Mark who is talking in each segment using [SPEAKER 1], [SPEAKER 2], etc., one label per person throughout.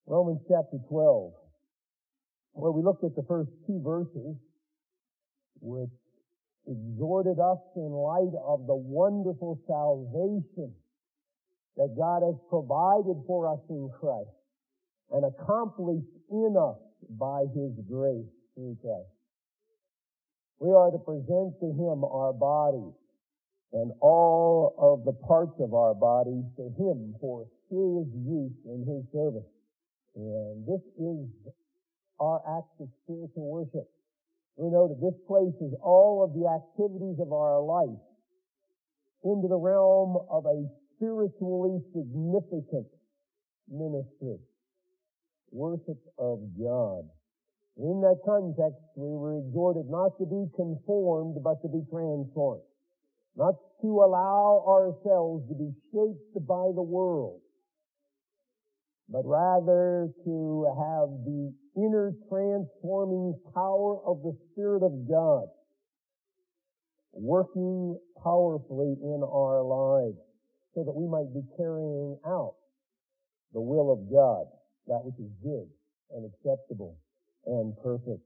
[SPEAKER 1] Romans chapter 12, where we looked at the first two verses, which exhorted us in light of the wonderful salvation that God has provided for us in Christ and accomplished in us by His grace through Christ. We are to present to Him our bodies and all of the parts of our bodies to Him for His use in His service. And this is our act of spiritual worship. We know that this places all of the activities of our life into the realm of a spiritually significant ministry. Worship of God. In that context, we were exhorted not to be conformed, but to be transformed. Not to allow ourselves to be shaped by the world, but rather to have the inner transforming power of the Spirit of God working powerfully in our lives so that we might be carrying out the will of God, that which is good and acceptable and perfect.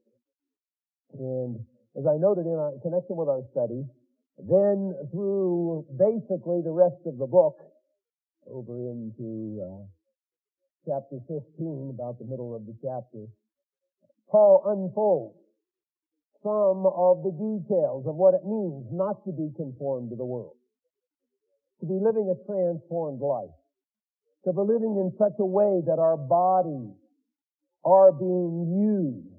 [SPEAKER 1] And as I noted in connection with our study, then through basically the rest of the book over into chapter 15, about the middle of the chapter, Paul unfolds some of the details of what it means not to be conformed to the world, to be living a transformed life, to be living in such a way that our bodies are being used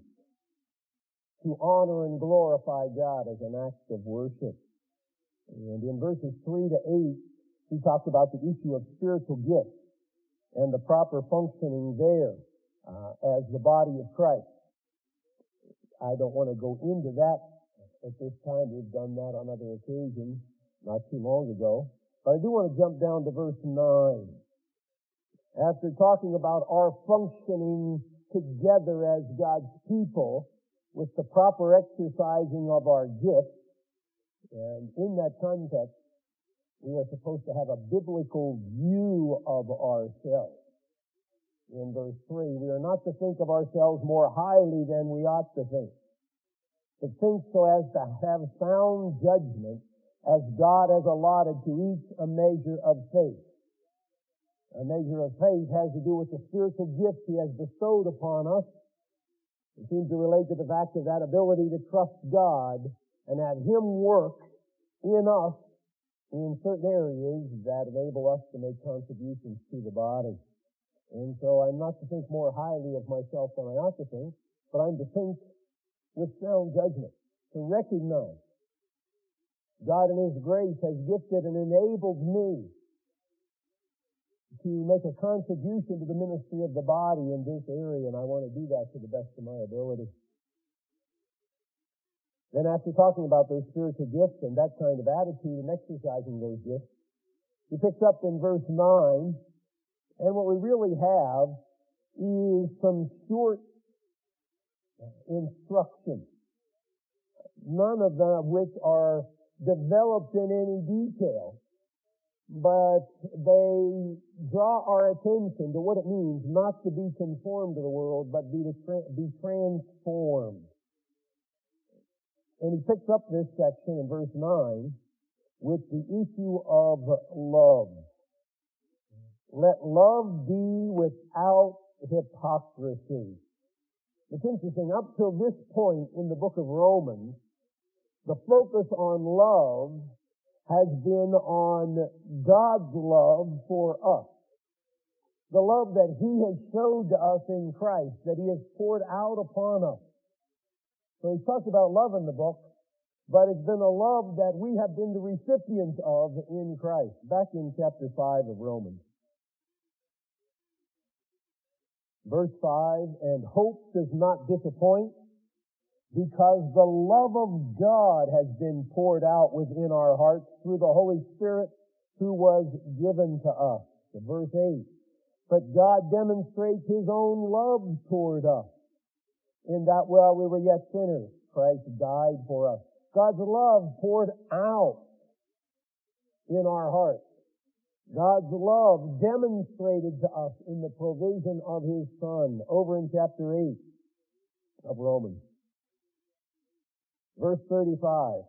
[SPEAKER 1] to honor and glorify God as an act of worship. And in verses 3 to 8, he talks about the issue of spiritual gifts and the proper functioning there as the body of Christ. I don't want to go into that at this time. We've done that on other occasions not too long ago. But I do want to jump down to verse 9. After talking about our functioning together as God's people with the proper exercising of our gifts, and in that context, we are supposed to have a biblical view of ourselves. In verse 3, we are not to think of ourselves more highly than we ought to think, but think so as to have sound judgment as God has allotted to each a measure of faith. A measure of faith has to do with the spiritual gifts He has bestowed upon us. It seems to relate to the fact of that ability to trust God and have Him work in us in certain areas that enable us to make contributions to the body. And so I'm not to think more highly of myself than I ought to think, but I'm to think with sound judgment, to recognize God in His grace has gifted and enabled me to make a contribution to the ministry of the body in this area, and I want to do that to the best of my ability. Then after talking about those spiritual gifts and that kind of attitude and exercising those gifts, he picks up in verse 9, and what we really have is some short instructions, none of them which are developed in any detail, but they draw our attention to what it means not to be conformed to the world, but be transformed. And he picks up this section in verse 9 with the issue of love. Let love be without hypocrisy. It's interesting, up till this point in the book of Romans, the focus on love has been on God's love for us. The love that He has showed to us in Christ, that He has poured out upon us. So He talks about love in the book, but it's been a love that we have been the recipients of in Christ. Back in chapter 5 of Romans. Verse 5, and hope does not disappoint, because the love of God has been poured out within our hearts through the Holy Spirit who was given to us. Verse 8, but God demonstrates His own love toward us, in that while we were yet sinners, Christ died for us. God's love poured out in our hearts. God's love demonstrated to us in the provision of His Son. Over in chapter 8 of Romans. Verse 35.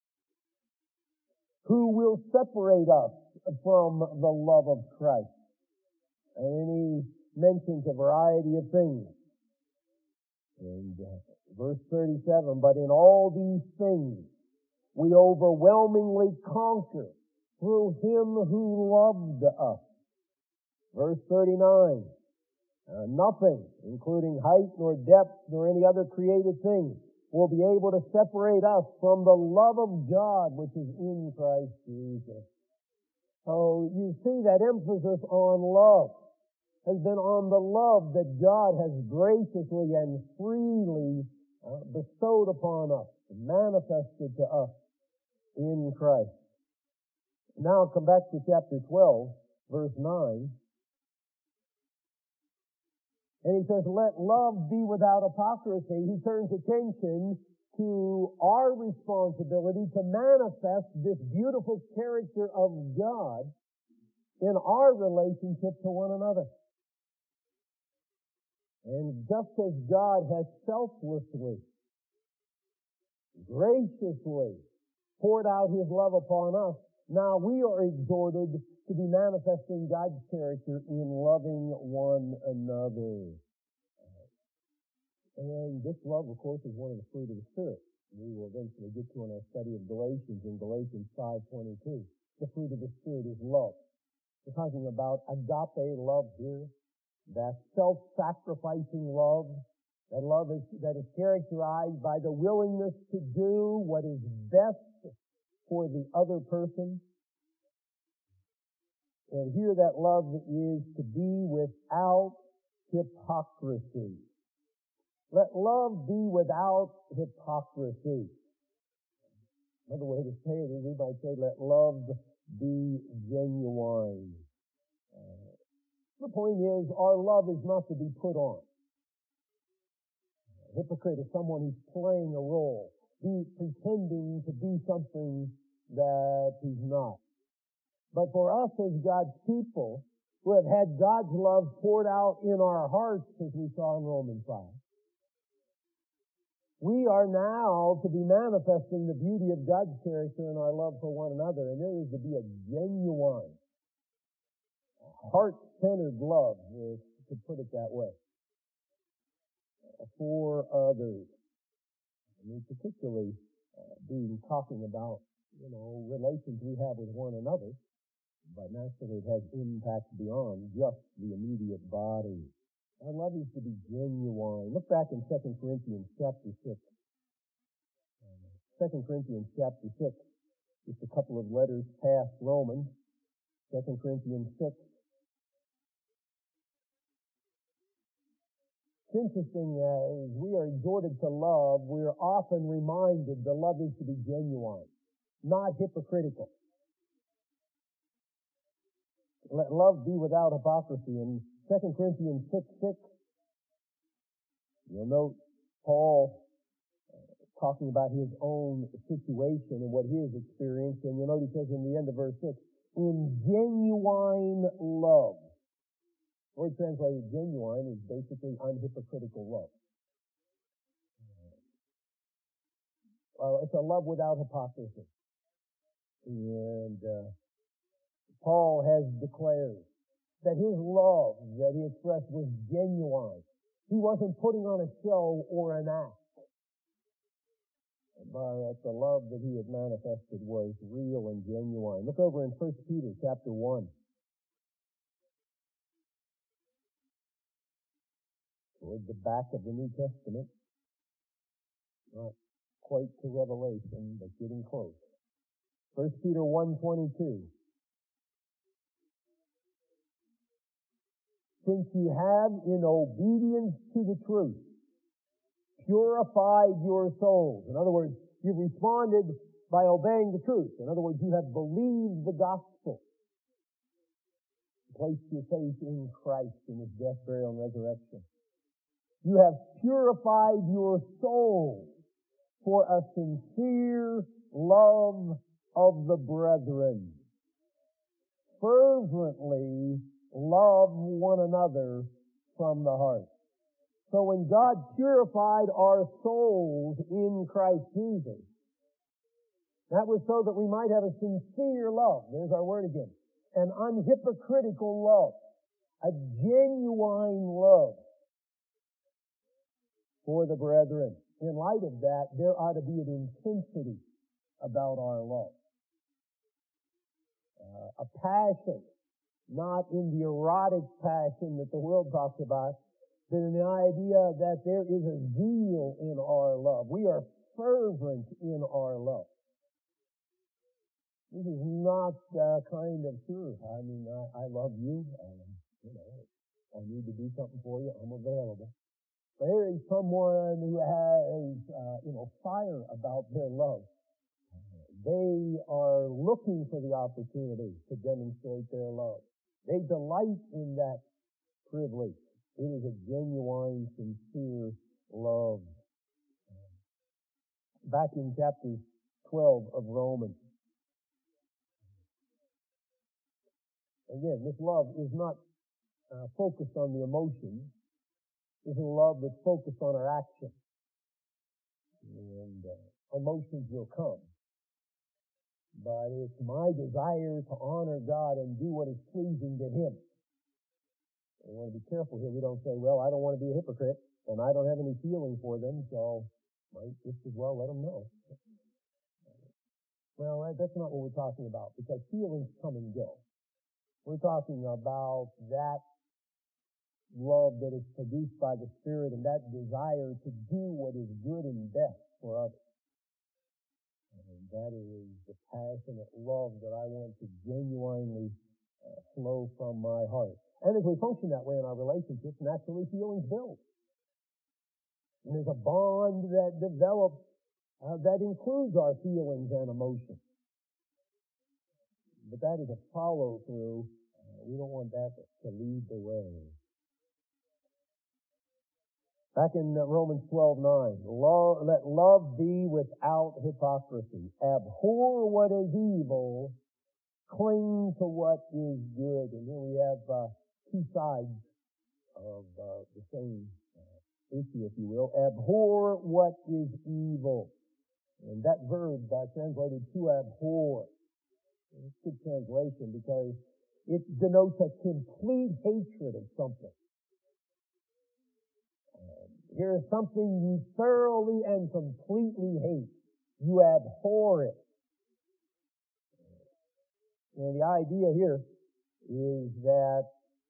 [SPEAKER 1] Who will separate us from the love of Christ? And then he mentions a variety of things. And verse 37, but in all these things we overwhelmingly conquer through Him who loved us. Verse 39, nothing, including height nor depth nor any other created thing, will be able to separate us from the love of God which is in Christ Jesus. So you see that emphasis on love has been on the love that God has graciously and freely bestowed upon us, manifested to us in Christ. Now come back to chapter 12, verse 9. And he says, let love be without hypocrisy. He turns attention to our responsibility to manifest this beautiful character of God in our relationship to one another. And just as God has selflessly, graciously poured out His love upon us, now we are exhorted to be manifesting God's character in loving one another. And this love, of course, is one of the fruit of the Spirit. We will eventually get to in our study of Galatians, in Galatians 5:22. The fruit of the Spirit is love. We're talking about agape love here, that self-sacrificing love, that love that is characterized by the willingness to do what is best for the other person. And here that love is to be without hypocrisy. Let love be without hypocrisy. Another way to say it is we might say, let love be genuine. The point is, our love is not to be put on. A hypocrite is someone who's playing a role, pretending to be something that he's not. But for us as God's people, who have had God's love poured out in our hearts, as we saw in Romans 5, we are now to be manifesting the beauty of God's character in our love for one another, and there is to be a genuine, heart-centered love, to put it that way, for others. I mean, particularly being talking about, relations we have with one another, but naturally it has impact beyond just the immediate body. Our love is to be genuine. Look back in 2 Corinthians chapter 6. 2 Corinthians chapter 6, just a couple of letters past Romans. 2 Corinthians 6. It's interesting, as we are exhorted to love, we are often reminded the love is to be genuine, not hypocritical. Let love be without hypocrisy. In 2 Corinthians 6:6, you'll note Paul talking about his own situation and what he has experienced, and you'll note he says in the end of verse 6, in genuine love. The word translated genuine is basically unhypocritical love. It's a love without hypocrisy. And Paul has declared that his love that he expressed was genuine. He wasn't putting on a show or an act. But the love that he had manifested was real and genuine. Look over in 1 Peter chapter 1. Toward the back of the New Testament. Not quite to Revelation, but getting close. 1 Peter 1:22. Since you have, in obedience to the truth, purified your souls. In other words, you've responded by obeying the truth. In other words, you have believed the gospel. Placed your faith in Christ in His death, burial, and resurrection. You have purified your souls for a sincere love of the brethren. fervently love one another from the heart. So when God purified our souls in Christ Jesus, that was so that we might have a sincere love. There's our word again. An unhypocritical love. A genuine love for the brethren. In light of that, there ought to be an intensity about our love. A passion, not in the erotic passion that the world talks about, but in the idea that there is a zeal in our love. We are fervent in our love. This is not kind of, sure, I love you, I need to do something for you, I'm available. But here is someone who has, fire about their love. They are looking for the opportunity to demonstrate their love. They delight in that privilege. It is a genuine, sincere love. Back in chapter 12 of Romans. Again, this love is not focused on the emotions. It's a love that's focused on our action. And emotions will come. But it's my desire to honor God and do what is pleasing to Him. We want to be careful here. We don't say, well, I don't want to be a hypocrite, and I don't have any feeling for them, so might just as well let them know. Well, that's not what we're talking about, because feelings come and go. We're talking about that love that is produced by the Spirit and that desire to do what is good and best for others. And that is the passionate love that I want to genuinely flow from my heart. And as we function that way in our relationships, naturally feelings build. And there's a bond that develops that includes our feelings and emotions. But that is a follow-through. We don't want that to lead the way. Back in Romans 12:9, let love be without hypocrisy. Abhor what is evil, cling to what is good. And here we have two sides of the same issue, if you will. Abhor what is evil. And that verb translated to abhor. It's a good translation because it denotes a complete hatred of something. Here is something you thoroughly and completely hate. You abhor it. And the idea here is that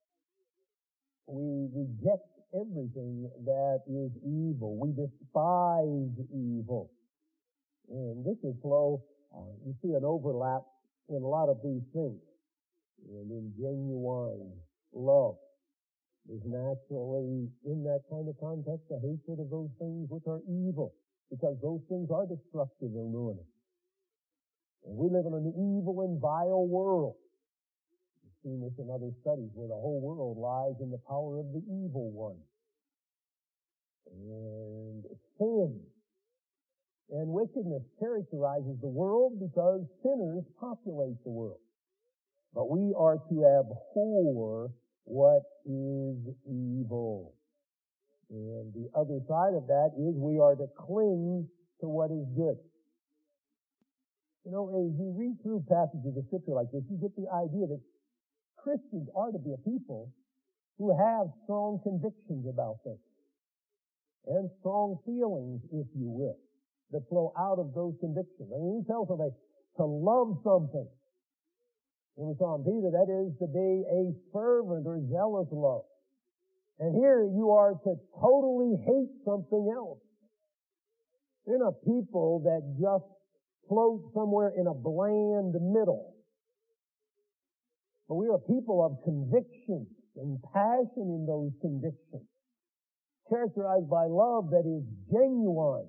[SPEAKER 1] we reject everything that is evil. We despise evil. And this is you see an overlap in a lot of these things. And in genuine love, there's naturally, in that kind of context, a hatred of those things which are evil, because those things are destructive and ruinous. And we live in an evil and vile world. We've seen this in other studies where the whole world lies in the power of the evil one. And sin and wickedness characterizes the world because sinners populate the world. But we are to abhor what is evil. And the other side of that is we are to cling to what is good. As you read through passages of Scripture like this, you get the idea that Christians are to be a people who have strong convictions about things and strong feelings, if you will, that flow out of those convictions. He tells them to love something. And we saw in Peter, that is to be a fervent or zealous love. And here you are to totally hate something else. You're not people that just float somewhere in a bland middle. But we are people of conviction and passion in those convictions, characterized by love that is genuine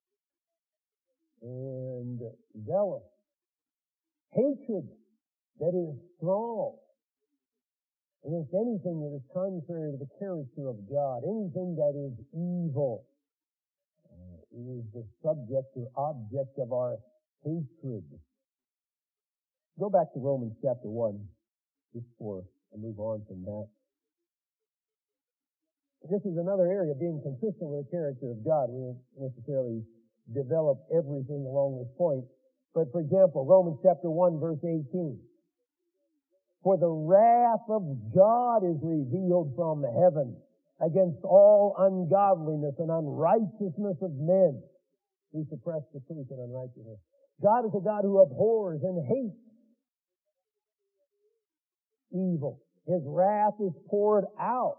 [SPEAKER 1] and zealous. Hatred that is strong against anything that is contrary to the character of God. Anything that is evil is the subject or object of our hatred. Go back to Romans chapter 1. just before I move on from that. This is another area, being consistent with the character of God. We won't necessarily develop everything along this point. But for example, Romans chapter 1, verse 18. For the wrath of God is revealed from heaven against all ungodliness and unrighteousness of men who suppress the truth and unrighteousness. God is a God who abhors and hates evil. His wrath is poured out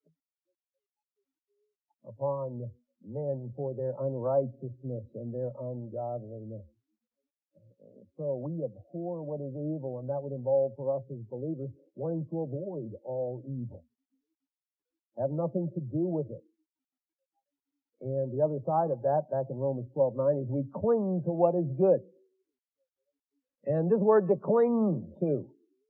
[SPEAKER 1] upon men for their unrighteousness and their ungodliness. So we abhor what is evil, and that would involve for us as believers wanting to avoid all evil. Have nothing to do with it. And the other side of that, back in Romans 12:9, is we cling to what is good. And this word to cling to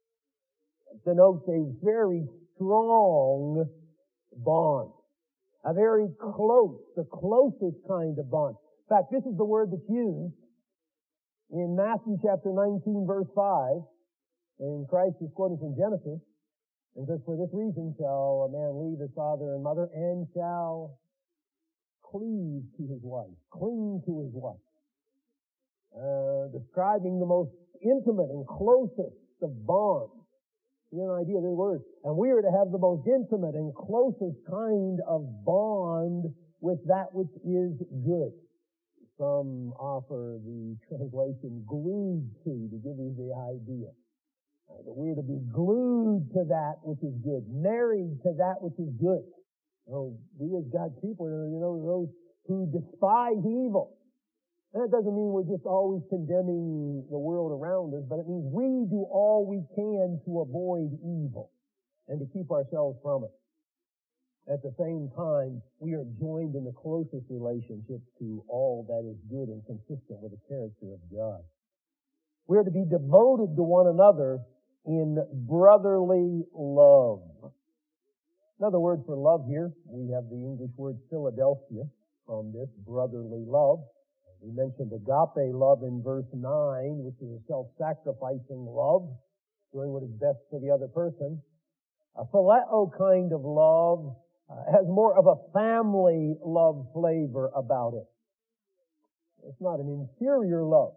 [SPEAKER 1] denotes a very strong bond. A very close, the closest kind of bond. In fact, this is the word that's used in Matthew chapter 19, verse 5. And Christ is quoting from Genesis. And says, for this reason shall a man leave his father and mother and shall cleave to his wife, cling to his wife. Describing the most intimate and closest of bonds. You know, an idea of the word. And we are to have the most intimate and closest kind of bond with that which is good. Some offer the translation glued to give you the idea. That we are to be glued to that which is good, married to that which is good. Oh, we as God's people, those who despise evil. And that doesn't mean we're just always condemning the world around us, but it means we do all we can to avoid evil and to keep ourselves from it. At the same time, we are joined in the closest relationship to all that is good and consistent with the character of God. We are to be devoted to one another in brotherly love. Another word for love here, we have the English word Philadelphia from this brotherly love. We mentioned agape love in verse 9, which is a self-sacrificing love, doing what is best for the other person. A phileo kind of love has more of a family love flavor about it. It's not an inferior love,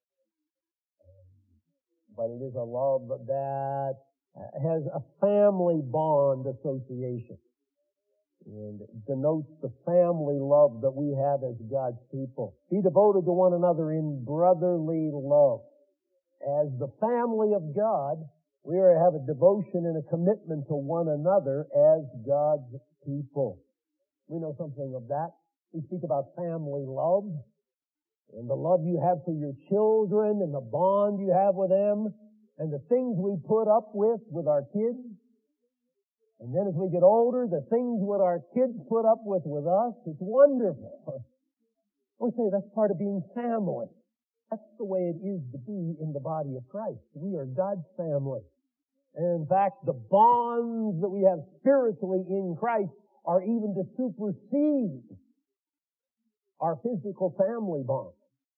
[SPEAKER 1] but it is a love that has a family bond association. And it denotes the family love that we have as God's people. Be devoted to one another in brotherly love. As the family of God, we are to have a devotion and a commitment to one another as God's people. We know something of that. We speak about family love and the love you have for your children and the bond you have with them and the things we put up with our kids. And then as we get older, the things what our kids put up with us, it's wonderful. We say that's part of being family. That's the way it is to be in the body of Christ. We are God's family. And in fact, the bonds that we have spiritually in Christ are even to supersede our physical family bonds.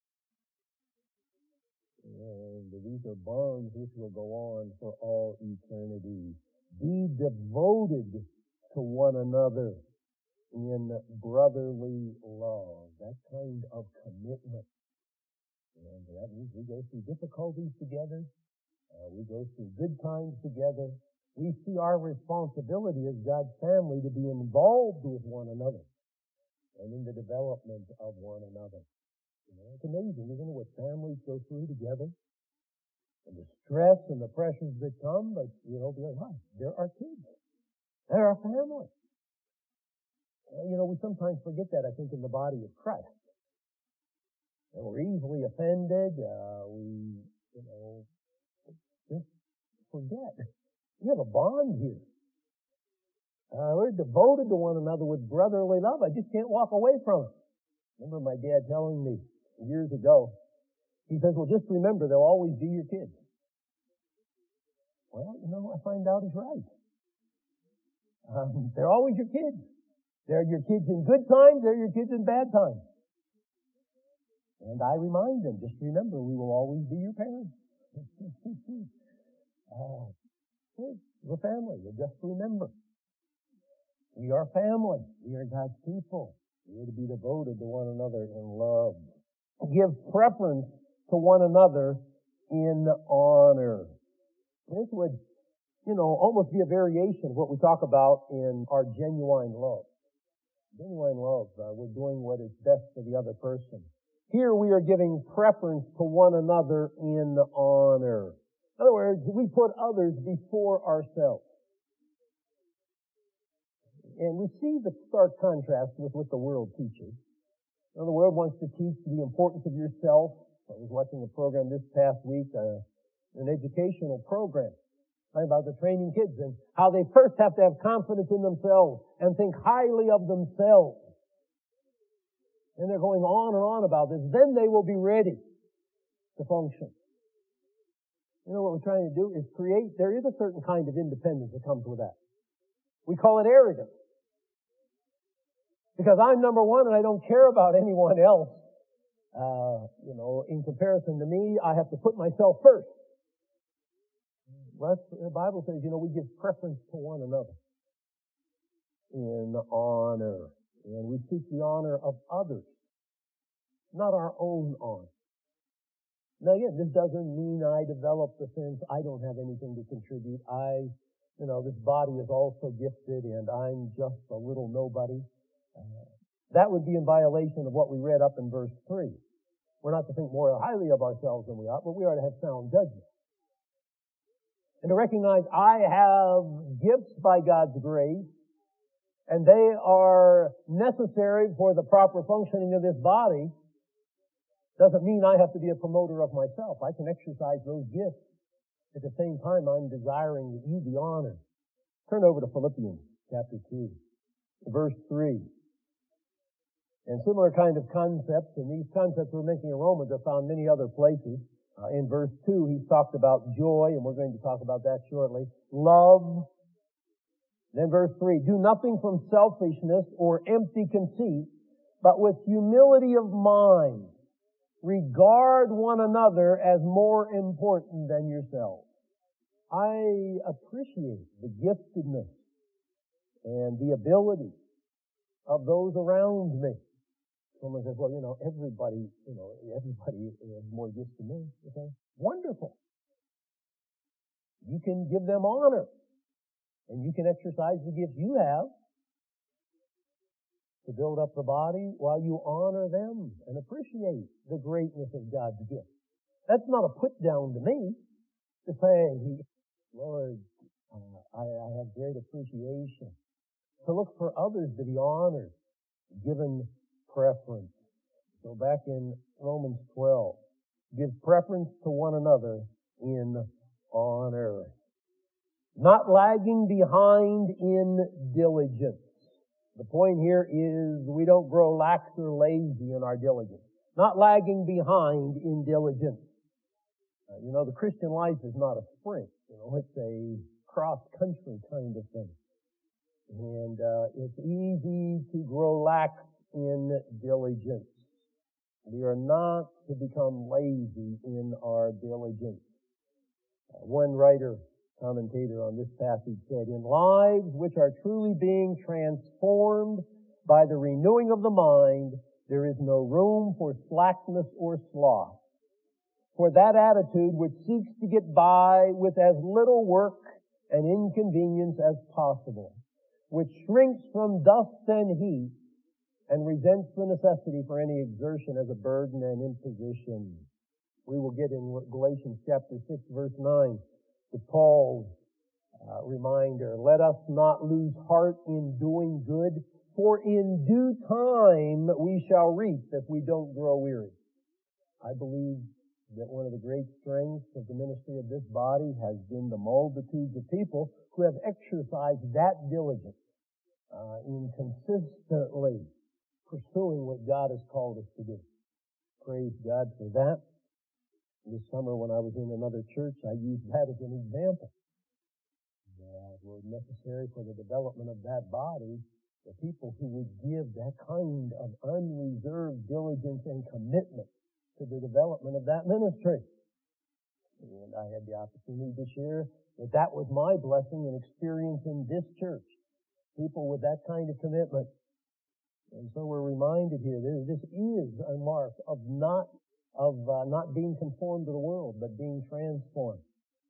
[SPEAKER 1] And these are bonds which will go on for all eternity. Be devoted to one another in brotherly love. That kind of commitment. And that means we go through difficulties together. We go through good times together. We see our responsibility as God's family to be involved with one another and in the development of one another. It's amazing, isn't it, what families go through together? And the stress and the pressures that come, but, they're our kids. They're our family. We sometimes forget that, I think, in the body of Christ. And we're easily offended. We just forget. We have a bond here. We're devoted to one another with brotherly love. I just can't walk away from it. Remember my dad telling me years ago, he says, well, just remember, they'll always be your kids. Well, I find out he's right. They're always your kids. They're your kids in good times, they're your kids in bad times. And I remind them, just remember, we will always be your parents. We're family. You just remember. We are family. We are God's people. We are to be devoted to one another in love. Give preference to one another in honor. This would, almost be a variation of what we talk about in our genuine love. Genuine love, we're doing what is best for the other person. Here we are giving preference to one another in honor. In other words, we put others before ourselves. And we see the stark contrast with what the world teaches. The world wants to teach the importance of yourself. I was watching a program this past week, an educational program, talking about the training kids and how they first have to have confidence in themselves and think highly of themselves. And they're going on and on about this. Then they will be ready to function. What we're trying to do is there is a certain kind of independence that comes with that. We call it arrogance. Because I'm number one and I don't care about anyone else. In comparison to me, I have to put myself first. Well, the Bible says, we give preference to one another in honor. And we seek the honor of others, not our own honor. Now again, this doesn't mean I develop the sense I don't have anything to contribute. This body is also gifted and I'm just a little nobody. That would be in violation of what we read up in verse 3. We're not to think more highly of ourselves than we ought, but we are to have sound judgment. And to recognize I have gifts by God's grace, and they are necessary for the proper functioning of this body, doesn't mean I have to be a promoter of myself. I can exercise those gifts. At the same time, I'm desiring that you be honored. Turn over to Philippians chapter 2, verse 3. And similar kind of concepts, and these concepts we're mentioning in Romans are found many other places. In verse 2, he's talked about joy, and we're going to talk about that shortly. Love. Then verse 3, do nothing from selfishness or empty conceit, but with humility of mind, regard one another as more important than yourselves. I appreciate the giftedness and the ability of those around me. Someone says, well, everybody has more gifts than me. Okay? Wonderful. You can give them honor. And you can exercise the gifts you have to build up the body while you honor them and appreciate the greatness of God's gift. That's not a put down to me to say, Lord, I have great appreciation. To look for others to be honored, given preference. So back in Romans 12, give preference to one another in honor. Not lagging behind in diligence. The point here is we don't grow lax or lazy in our diligence. Not lagging behind in diligence. The Christian life is not a sprint. It's a cross-country kind of thing. And it's easy to grow lax in diligence. We are not to become lazy in our diligence. One commentator on this passage said, in lives which are truly being transformed by the renewing of the mind, there is no room for slackness or sloth. For that attitude which seeks to get by with as little work and inconvenience as possible, which shrinks from dust and heat, and resents the necessity for any exertion as a burden and imposition. We will get in Galatians chapter 6, verse 9, to Paul's reminder, let us not lose heart in doing good, for in due time we shall reap if we don't grow weary. I believe that one of the great strengths of the ministry of this body has been the multitudes of people who have exercised that diligence in consistently pursuing what God has called us to do. Praise God for that. This summer when I was in another church, I used that as an example. That were necessary for the development of that body, the people who would give that kind of unreserved diligence and commitment to the development of that ministry. And I had the opportunity to share that was my blessing and experience in this church. People with that kind of commitment. And so we're reminded here that this is a mark of not being conformed to the world, but being transformed.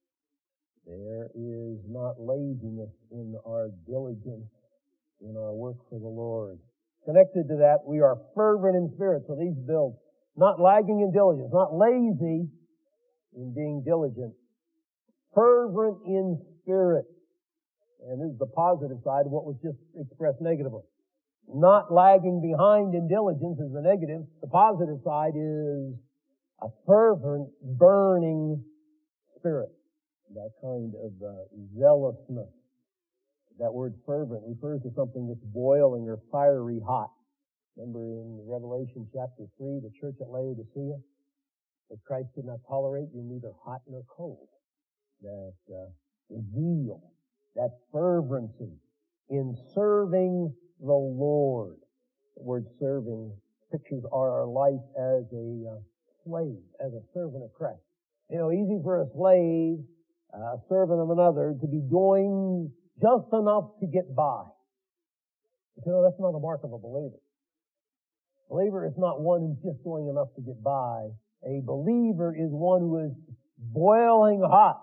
[SPEAKER 1] There is not laziness in our diligence in our work for the Lord. Connected to that, we are fervent in spirit. So these builds, not lagging in diligence, not lazy in being diligent, fervent in spirit. And this is the positive side of what was just expressed negatively. Not lagging behind in diligence is the negative. The positive side is a fervent, burning spirit. That kind of zealousness. That word fervent refers to something that's boiling or fiery hot. Remember in Revelation chapter 3, the church at Laodicea, that Christ did not tolerate you neither hot nor cold. That zeal, that fervency in serving the Lord. The word serving pictures our life as a slave, as a servant of Christ. You know, easy for a slave, a servant of another, to be doing just enough to get by. But you know, that's not a mark of a believer. A believer is not one who's just doing enough to get by. A believer is one who is boiling hot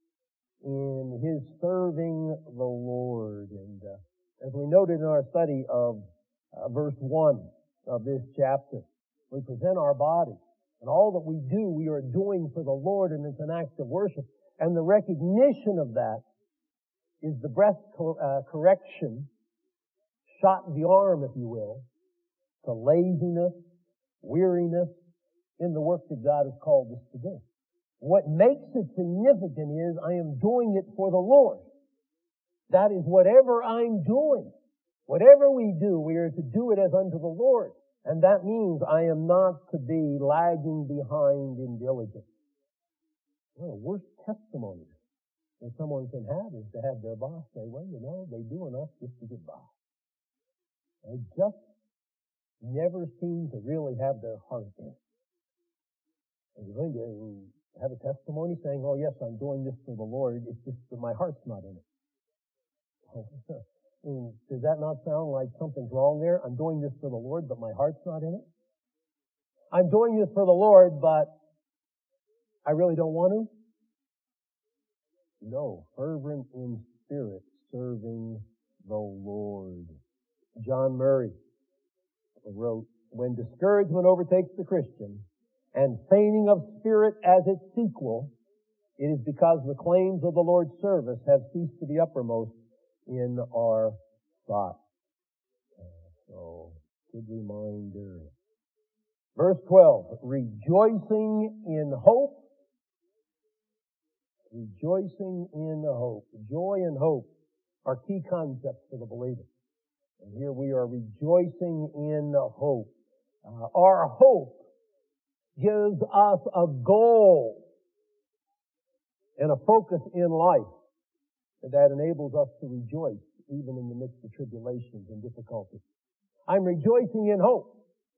[SPEAKER 1] in his serving the Lord. And as we noted in our study of verse 1 of this chapter, we present our body. And all that we do, we are doing for the Lord, and it's an act of worship. And the recognition of that is the breath correction, shot in the arm, if you will, to laziness, weariness in the work that God has called us to do. What makes it significant is I am doing it for the Lord. That is whatever I'm doing. Whatever we do, we are to do it as unto the Lord. And that means I am not to be lagging behind in diligence. One of the worst testimonies that someone can have is to have their boss say, well, you know, they do enough just to get by. They just never seem to really have their heart in it. And you're going to have a testimony saying, oh yes, I'm doing this for the Lord, it's just that my heart's not in it. Does that not sound like something's wrong there? I'm doing this for the Lord, but my heart's not in it? I'm doing this for the Lord, but I really don't want to? No, fervent in spirit, serving the Lord. John Murray wrote, when discouragement overtakes the Christian, and fainting of spirit as its sequel, it is because the claims of the Lord's service have ceased to be uppermost in our thought. So, good reminder. Verse 12, rejoicing in hope. Rejoicing in hope. Joy and hope are key concepts for the believer. And here we are rejoicing in hope. Our hope gives us a goal and a focus in life that enables us to rejoice even in the midst of tribulations and difficulties. I'm rejoicing in hope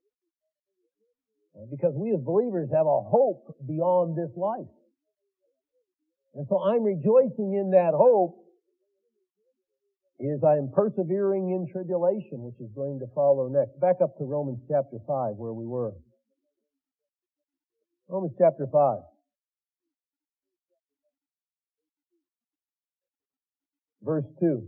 [SPEAKER 1] because we as believers have a hope beyond this life. And so I'm rejoicing in that hope as I am persevering in tribulation, which is going to follow next. Back up to Romans chapter 5 where we were. Romans chapter 5. Verse 2.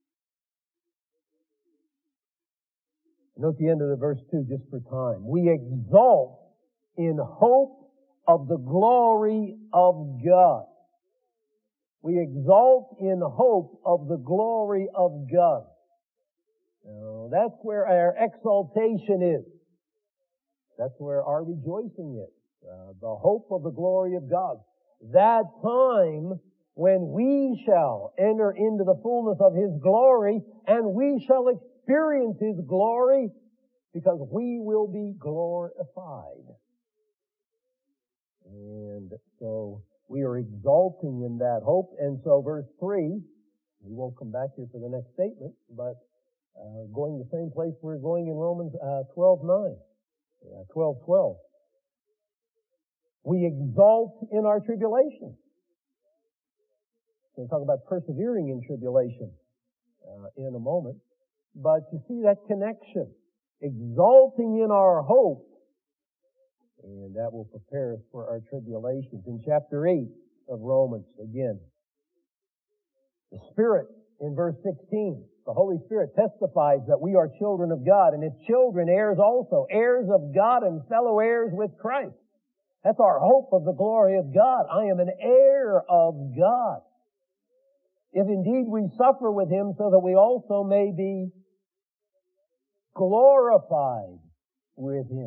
[SPEAKER 1] Note the end of the verse 2 just for time. We exult in hope of the glory of God. We exult in hope of the glory of God. Now, that's where our exaltation is. That's where our rejoicing is. The hope of the glory of God. That time when we shall enter into the fullness of His glory, and we shall experience His glory because we will be glorified. And so we are exulting in that hope. And so verse 3, we won't come back here for the next statement, but going the same place we're going in Romans 12:9, 12:12. We exult in our tribulation. We'll talk about persevering in tribulation in a moment. But to see that connection, exulting in our hope, and that will prepare us for our tribulations. In chapter 8 of Romans, again, the Spirit in verse 16, the Holy Spirit testifies that we are children of God, and if children, heirs also, heirs of God and fellow heirs with Christ. That's our hope of the glory of God. I am an heir of God. If indeed we suffer with Him so that we also may be glorified with Him.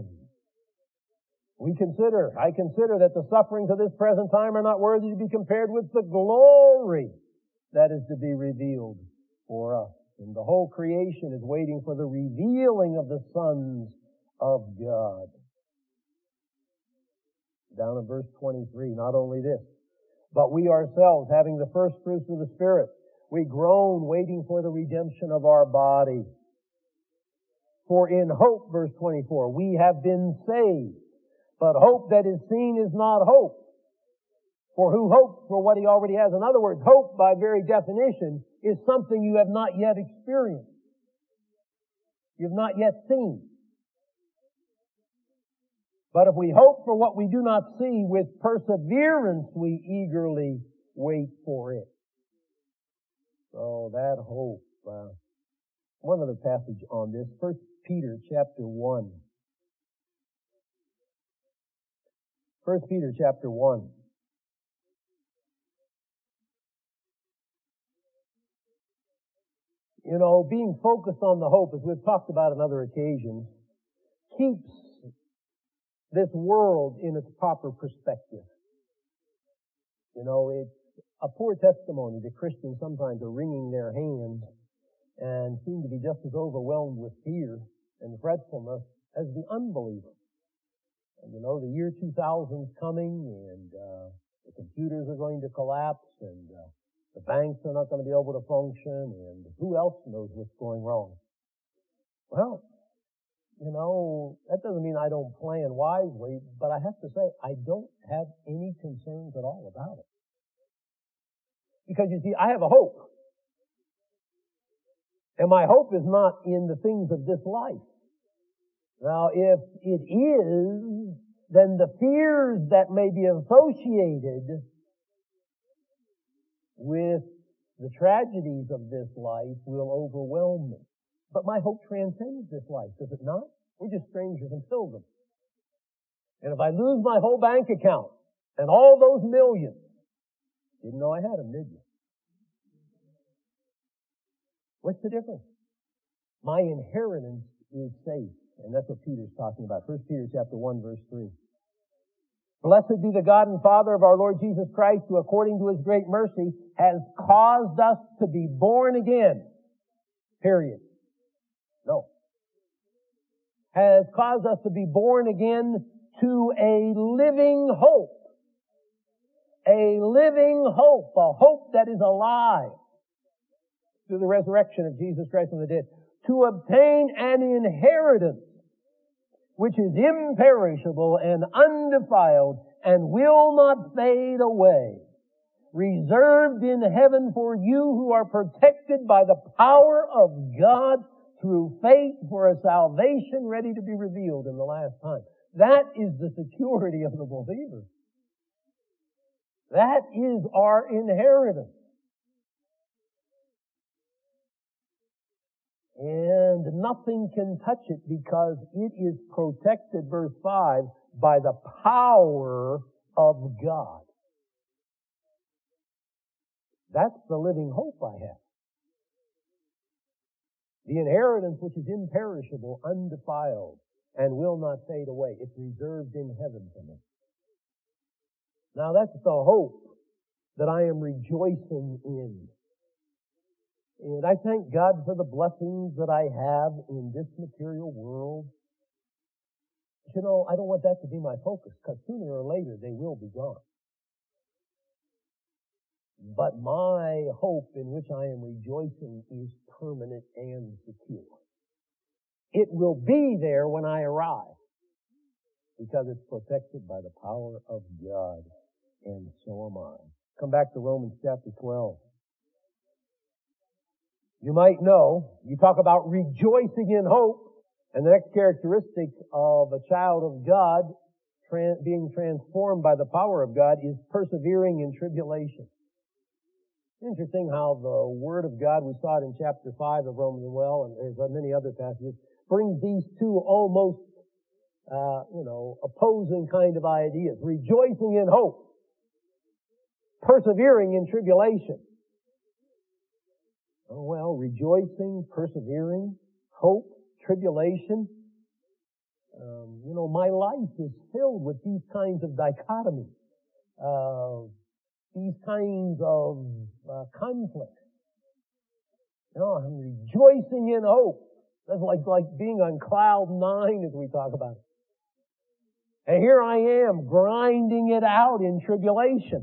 [SPEAKER 1] I consider that the sufferings of this present time are not worthy to be compared with the glory that is to be revealed for us. And the whole creation is waiting for the revealing of the sons of God. Down in verse 23, not only this, but we ourselves, having the first fruits of the Spirit, we groan, waiting for the redemption of our body. For in hope, verse 24, we have been saved. But hope that is seen is not hope. For who hopes for what he already has? In other words, hope by very definition is something you have not yet experienced. You've not yet seen. But if we hope for what we do not see, with perseverance we eagerly wait for it. So that hope. One other passage on this, 1 Peter chapter 1. 1 Peter chapter 1. You know, being focused on the hope, as we've talked about on other occasions, keeps this world in its proper perspective. You know, it's a poor testimony that Christians sometimes are wringing their hands and seem to be just as overwhelmed with fear and fretfulness as the unbeliever. And you know, the year 2000's coming, and the computers are going to collapse, and the banks are not going to be able to function, and who else knows what's going wrong? Well, you know, that doesn't mean I don't plan wisely, but I have to say, I don't have any concerns at all about it. Because you see, I have a hope. And my hope is not in the things of this life. Now, if it is, then the fears that may be associated with the tragedies of this life will overwhelm me. But my hope transcends this life, does it not? We're just strangers and pilgrims. And if I lose my whole bank account and all those millions, didn't know I had them, did you? What's the difference? My inheritance is safe. And that's what Peter's talking about. 1 Peter chapter 1, verse 3. Blessed be the God and Father of our Lord Jesus Christ, who according to His great mercy has caused us to be born again. Period. No. Has caused us to be born again to a living hope. A living hope. A hope that is alive through the resurrection of Jesus Christ from the dead. To obtain an inheritance which is imperishable and undefiled and will not fade away, reserved in heaven for you who are protected by the power of God through faith for a salvation ready to be revealed in the last time. That is the security of the believer. That is our inheritance. And nothing can touch it because it is protected, verse 5, by the power of God. That's the living hope I have. The inheritance which is imperishable, undefiled, and will not fade away. It's reserved in heaven for me. Now that's the hope that I am rejoicing in. And I thank God for the blessings that I have in this material world. You know, I don't want that to be my focus, because sooner or later they will be gone. But my hope in which I am rejoicing is permanent and secure. It will be there when I arrive. because it's protected by the power of God, and so am I. Come back to Romans chapter 12. You might know, you talk about rejoicing in hope, and the next characteristic of a child of God being transformed by the power of God is persevering in tribulation. Interesting how the Word of God, we saw it in chapter 5 of Romans as well, and there's many other passages, brings these two almost, opposing kind of ideas. Rejoicing in hope. Persevering in tribulation. Oh well, rejoicing, persevering, hope, tribulation. My life is filled with these kinds of dichotomies, these kinds of conflicts. I'm rejoicing in hope. That's like being on cloud 9 as we talk about it. And here I am grinding it out in tribulation.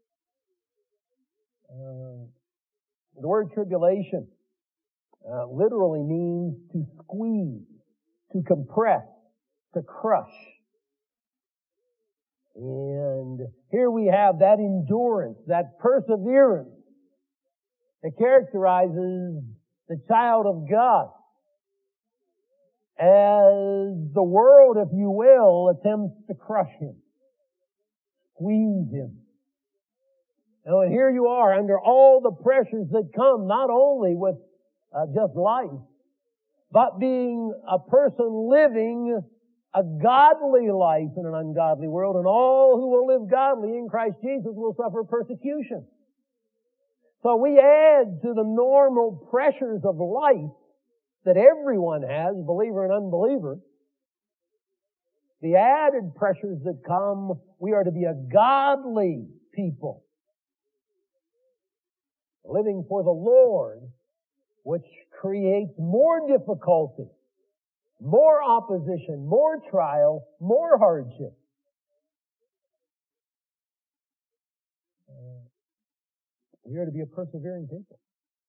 [SPEAKER 1] The word tribulation literally means to squeeze, to compress, to crush. And here we have that endurance, that perseverance that characterizes the child of God as the world, if you will, attempts to crush him, squeeze him. And here you are under all the pressures that come, not only with just life, but being a person living a godly life in an ungodly world, and all who will live godly in Christ Jesus will suffer persecution. So we add to the normal pressures of life that everyone has, believer and unbeliever, the added pressures that come, we are to be a godly people, living for the Lord, which creates more difficulty, more opposition, more trial, more hardship. We are to be a persevering people.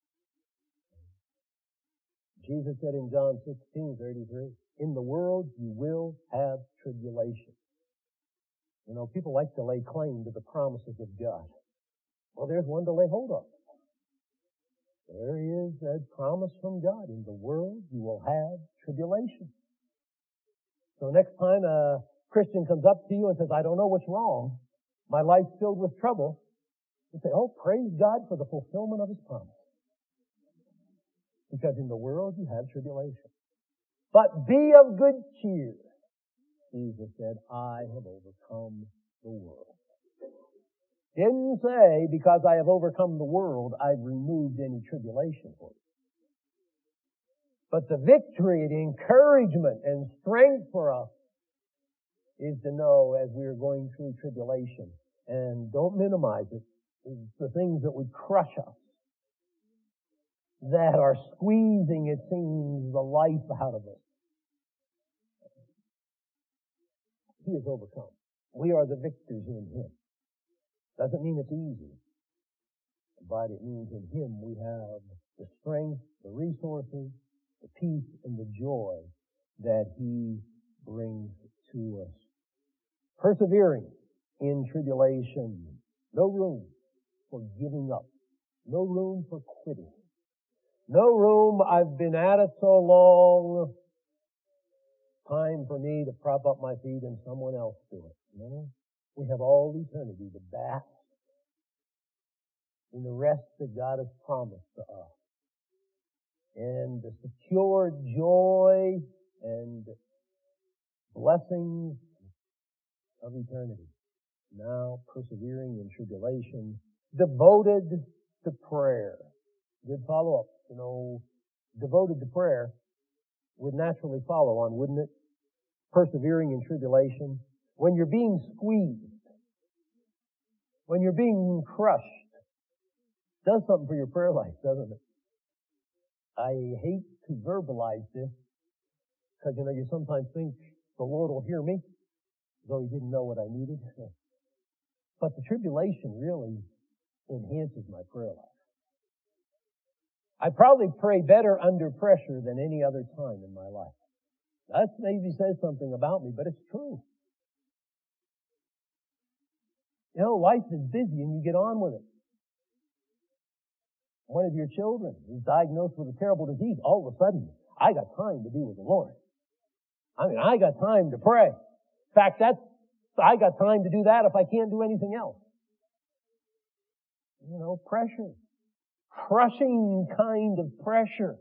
[SPEAKER 1] Jesus said in John 16:33, in the world you will have tribulation. People like to lay claim to the promises of God. Well, there's one to lay hold of. There is a promise from God. In the world you will have tribulation. So next time a Christian comes up to you and says, I don't know what's wrong, my life's filled with trouble, you say, oh, praise God for the fulfillment of His promise. Because in the world you have tribulation. But be of good cheer. Jesus said, I have overcome the world. Didn't say, because I have overcome the world, I've removed any tribulation for you. But the victory, the encouragement and strength for us is to know as we are going through tribulation, and don't minimize it, the things that would crush us, that are squeezing, it seems, the life out of us. He has overcome. We are the victors in Him. Doesn't mean it's easy, but it means in Him we have the strength, the resources, the peace, and the joy that He brings to us. Persevering in tribulation. No room for giving up. No room for quitting. No room, I've been at it so long, time for me to prop up my feet and someone else do it. No. We have all eternity to bask in the rest that God has promised to us. And the secure joy and blessings of eternity. Now persevering in tribulation, devoted to prayer. Good follow-up. Devoted to prayer would naturally follow on, wouldn't it? Persevering in tribulation. When you're being squeezed, when you're being crushed, does something for your prayer life, doesn't it? I hate to verbalize this, because, you sometimes think the Lord will hear me, though He didn't know what I needed. But the tribulation really enhances my prayer life. I probably pray better under pressure than any other time in my life. That maybe says something about me, but it's true. You know, life is busy and you get on with it. One of your children is diagnosed with a terrible disease. All of a sudden, I got time to be with the Lord. I got time to pray. In fact, I got time to do that if I can't do anything else. You know, pressure. Crushing kind of pressure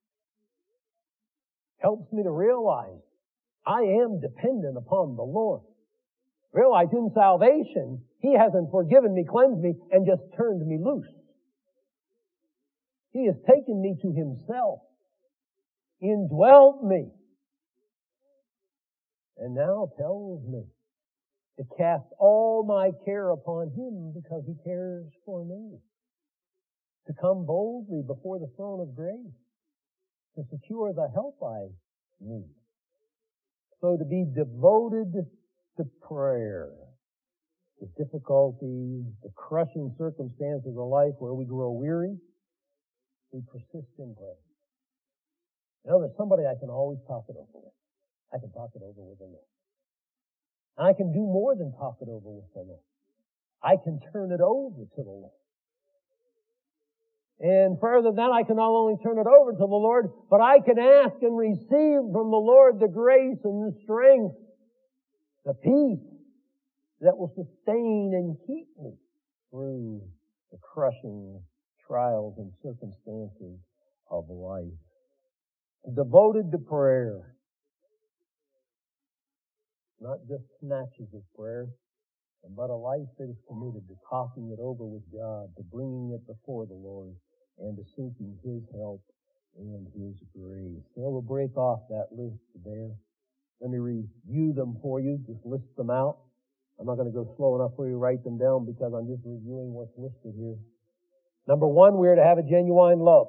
[SPEAKER 1] helps me to realize I am dependent upon the Lord. Realize in salvation, He hasn't forgiven me, cleansed me, and just turned me loose. He has taken me to Himself, indwelt me, and now tells me to cast all my care upon Him because He cares for me. To come boldly before the throne of grace, to secure the help I need. So to be devoted to prayer, the difficulties, the crushing circumstances of life where we grow weary, we persist in prayer. You know, there's somebody I can always talk it over with. I can talk it over with the Lord. And I can do more than talk it over with the Lord. I can turn it over to the Lord. And further than that, I can not only turn it over to the Lord, but I can ask and receive from the Lord the grace and the strength, the peace that will sustain and keep me through the crushing trials and circumstances of life. Devoted to prayer. Not just snatches of prayer, but a life that is committed to talking it over with God, to bringing it before the Lord, and to seeking His help and His grace. So we'll break off that list there. Let me review them for you, just list them out. I'm not going to go slow enough for you to write them down because I'm just reviewing what's listed here. Number 1, we are to have a genuine love.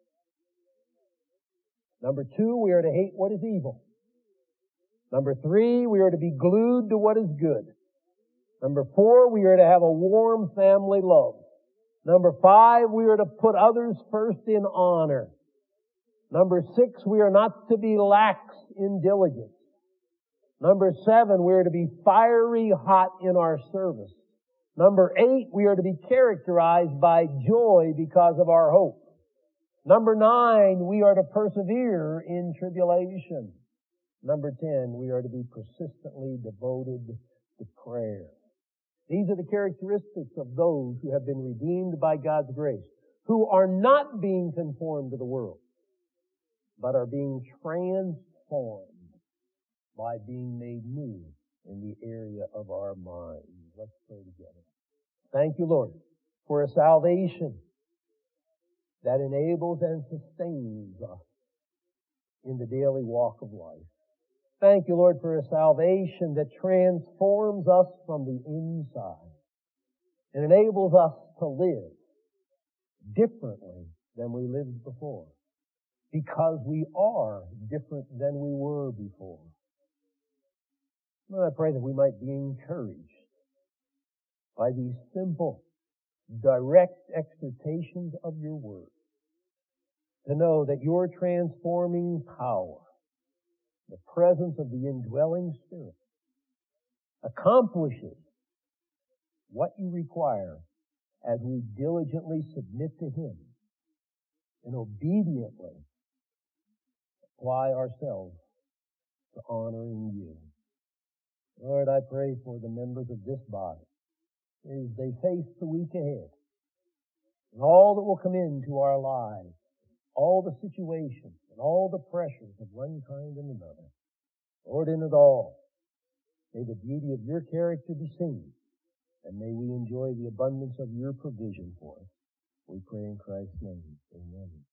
[SPEAKER 1] Number 2, we are to hate what is evil. Number 3, we are to be glued to what is good. Number 4, we are to have a warm family love. Number 5, we are to put others first in honor. Number 6, we are not to be lax in diligence. Number 7, we are to be fiery hot in our service. Number 8, we are to be characterized by joy because of our hope. Number 9, we are to persevere in tribulation. Number 10, we are to be persistently devoted to prayer. These are the characteristics of those who have been redeemed by God's grace, who are not being conformed to the world, but are being transformed by being made new in the area of our minds. Let's pray together. Thank you, Lord, for a salvation that enables and sustains us in the daily walk of life. Thank you, Lord, for a salvation that transforms us from the inside and enables us to live differently than we lived before, because we are different than we were before. Lord, I pray that we might be encouraged by these simple, direct exhortations of your word, to know that your transforming power, the presence of the indwelling Spirit, accomplishes what you require as we diligently submit to Him and obediently apply ourselves to honoring you. Lord, I pray for the members of this body as they face the week ahead and all that will come into our lives, all the situations and all the pressures of one kind and another. Lord, in it all, may the beauty of your character be seen, and may we enjoy the abundance of your provision for us. We pray in Christ's name. Amen.